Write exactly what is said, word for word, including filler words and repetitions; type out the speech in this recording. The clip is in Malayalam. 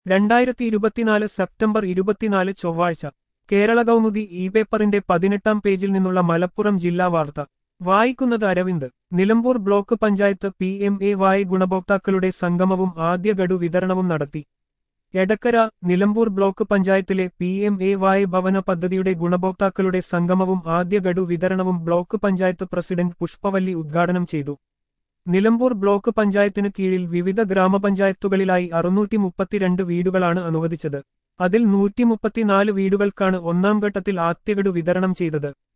രണ്ടായിരത്തി ഇരുപത്തിനാല് സെപ്റ്റംബർ ഇരുപത്തിനാല് ചൊവ്വാഴ്ച കേരള കൗമുദി ഇ പേപ്പറിന്റെ പതിനെട്ടാം പേജിൽ നിന്നുള്ള മലപ്പുറം ജില്ലാ വാർത്ത വായിക്കുന്നത് Aravind. Nilambur block panchayat P M A Y ഗുണഭോക്താക്കളുടെ സംഗമവും ആദ്യ ഗഡു വിതരണവും നടത്തി. എടക്കര നിലമ്പൂർ ബ്ലോക്ക് പഞ്ചായത്തിലെ പി എം എ വായ് ഭവന പദ്ധതിയുടെ ഗുണഭോക്താക്കളുടെ സംഗമവും ആദ്യ ഗഡു വിതരണവും ബ്ലോക്ക് പഞ്ചായത്ത് പ്രസിഡന്റ് പുഷ്പവല്ലി ഉദ്ഘാടനം ചെയ്തു. നിലമ്പൂർ ബ്ലോക്ക് പഞ്ചായത്തിനു കീഴിൽ വിവിധ ഗ്രാമപഞ്ചായത്തുകളിലായി അറുന്നൂറ്റി മുപ്പത്തിരണ്ട് വീടുകളാണ് അനുവദിച്ചത്. അതിൽ നൂറ്റി മുപ്പത്തിനാല് വീടുകൾക്കാണ് ഒന്നാം ഘട്ടത്തിൽ ആദ്യഗഡു വിതരണം ചെയ്തത്.